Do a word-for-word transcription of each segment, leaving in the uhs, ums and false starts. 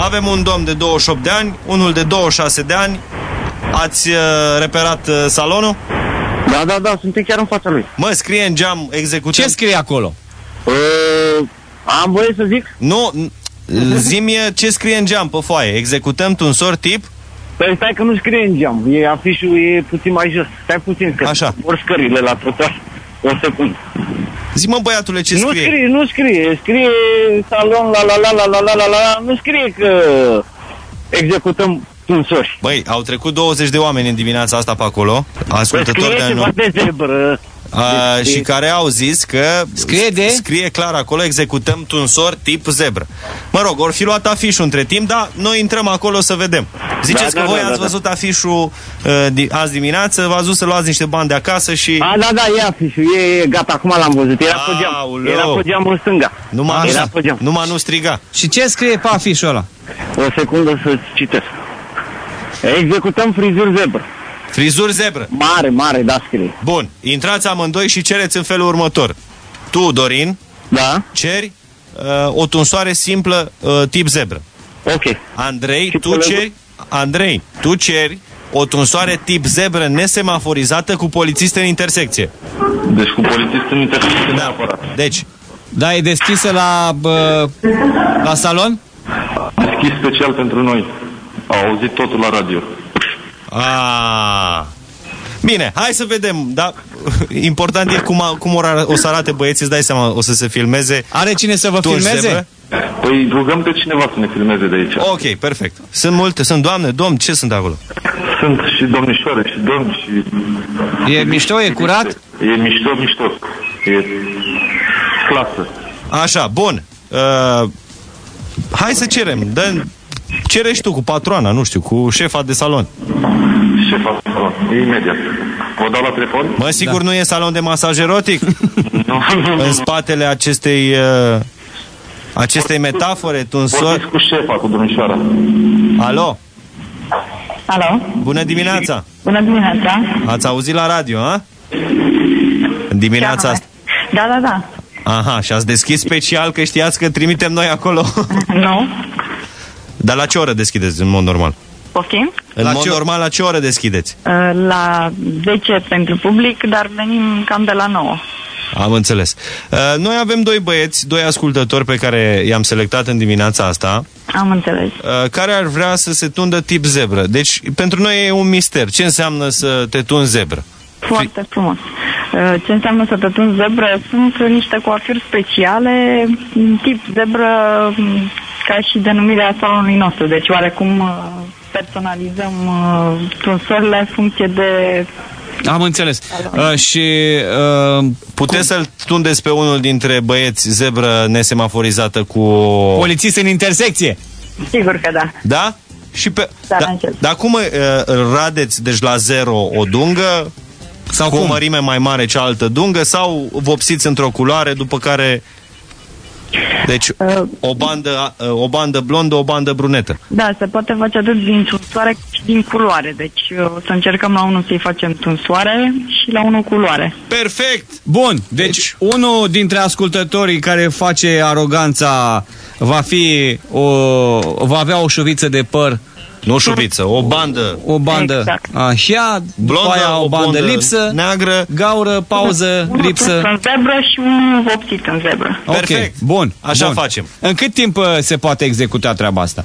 avem un domn de douăzeci și opt de ani, unul de douăzeci și șase de ani. Ați uh, reperat uh, salonul? Da, da, da, suntem chiar în fața lui. Mă, scrie în geam, executăm... Ce scrie acolo? Uh, am voie să zic? Nu, zi-mi ce scrie în geam pe foaie. Executăm tunsor tip? Păi stai că nu scrie în geam, e afișul e puțin mai jos. Stai puțin, că așa. Vor scările la trotuar. O secundă. Zi-mă, băiatule, ce nu scrie? Nu scrie, nu scrie. Scrie salon la la la la la la la la. Nu scrie că executăm tunsori. Băi, au trecut douăzeci de oameni în dimineața asta pe acolo, ascultători de ceva de zebră. A, de, și de... care au zis că scrie, de... scrie clar acolo, executăm tunsor tip zebră. Mă rog, ori fi luat afișul între timp, dar noi intrăm acolo să vedem. Ziceți da, că da, voi da, ați da, văzut da. afișul uh, di, azi dimineață, v-ați dus să luați niște bani de acasă și... A, da, da, e afișul, e gata, acum l-am văzut, era pe geam, era pe geamul în stânga. Numai, era pe geam. Numai nu striga. Și ce scrie pe afișul ăla? O secundă să citesc. Executăm frizuri zebră. Frizuri zebră. Mare, mare, da, scrie. Bun, intrați amândoi și cereți în felul următor. Tu, Dorin, da, ceri uh, o tunsoare simplă uh, tip zebră. Ok. Andrei, și tu colegul? ceri Andrei, tu ceri o tunsoare tip zebră nesemaforizată cu polițist în intersecție. Deci cu polițist în intersecție neapărat. Deci, da, e deschisă la uh, la salon? Deschis special pentru noi. Au auzit totul la radio. Ah. Bine, hai să vedem, dar important e cum, a, cum o să arate băieții, îți dai seama, o să se filmeze. Are cine să vă filmeze? Zebră? Păi rugăm pe cineva să ne filmeze de aici. Ok, perfect. Sunt multe, sunt doamne, domni, ce sunt acolo? Sunt și domnișoare și domni și... E mișto, e curat? E mișto, mișto. E clasă. Așa, bun. Uh, hai să cerem, dă cere și tu cu patroana, nu știu, cu șefa de salon. Șefa de salon, imediat. Vă dau la telefon? Mă, sigur da. Nu e salon de masaj erotic? Nu. În spatele acestei uh, acestei metafore, tunsor... Vorbiți cu șefa, cu domnișoara. Alo? Alo? Bună dimineața! Bună dimineața! Ați auzit la radio, a? În dimineața asta? Da, da, da. Aha, și ați deschis special că știați că trimitem noi acolo? Nu. Dar la ce oră deschideți, în mod normal? Poftim? În la mod ce... normal, la ce oră deschideți? La zece pentru public, dar venim cam de la nouă. Am înțeles. Noi avem doi băieți, doi ascultători pe care i-am selectat în dimineața asta. Am înțeles. Care ar vrea să se tundă tip zebră. Deci, pentru noi e un mister. Ce înseamnă să te tunzi zebră? Foarte frumos. Ce înseamnă să te tunzi zebră? Sunt niște coafuri speciale, tip zebră, ca și denumirea salonului nostru. Deci, oarecum personalizăm tunsorile în funcție de... Am înțeles. Uh, și uh, puteți să-l tundeți pe unul dintre băieți zebră nesemaforizată cu... polițist în intersecție? Sigur că da. Da? Și pe... Da, da, dar cum uh, radeți, deci la zero o dungă, sau cu cum? O mărime mai mare cealaltă dungă, sau vopsiți într-o culoare, după care... Deci, uh, o bandă, uh, o bandă blondă, o bandă brunetă. Da, se poate face atât din tunsoare cât și din culoare. Deci o să încercăm la unul să-i facem tunsoare și la unul culoare. Perfect! Bun, deci, deci unul dintre ascultătorii care face aroganța va fi o, va avea o șuviță de păr. Nu șuviță, o bandă. O bandă exact. așa, blondă, aia o bandă lipsă, neagră, gaură, pauză, unul lipsă. Unul în zebră și unul vopsit în zebră. Perfect. Okay. Bun. Așa bun. facem. În cât timp se poate executa treaba asta?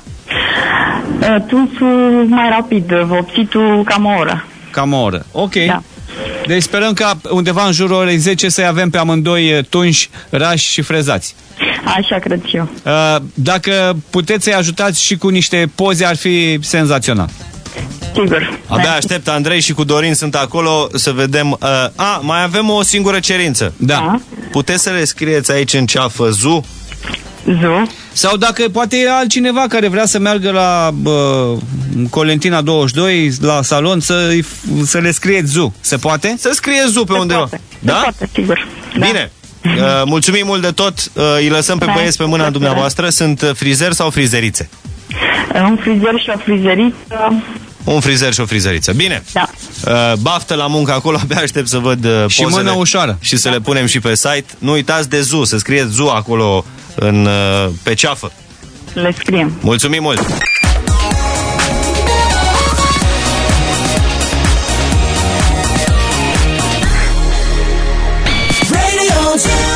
Tunsul mai rapid, vopsitul cam o oră. Cam o oră. Ok. Da. Deci sperăm ca undeva în jurul orei zece să-i avem pe amândoi tunși, rași și frezați. Așa cred și eu. Dacă puteți să-i ajutați și cu niște poze, ar fi senzațional. Sigur. Abia aștept, Andrei și cu Dorin sunt acolo să vedem. Uh, a, mai avem o singură cerință. Da. Da. Puteți să le scrieți aici în ceafă zu? Zu. Sau dacă poate e altcineva care vrea să meargă la uh, Colentina douăzeci și doi, la salon, să, să le scrieți zu. Se poate? Să scrie zu pe Se undeva. poate. Da? Se poate, sigur. Bine. Uh, mulțumim mult de tot. Uh, îi lăsăm pe da, băieți pe mâna da, dumneavoastră. Sunt frizeri sau frizerițe? Un frizer și o frizeriță. Un frizer și o frizeriță. Bine. Da. Uh, baftă la muncă acolo, abia aștept să văd uh, și pozele. mână ușoară. Și să da. le punem și pe site. Nu uitați de zu, să scrieți zu acolo în, uh, pe ceafă. le scriem. Mulțumim mult! Radio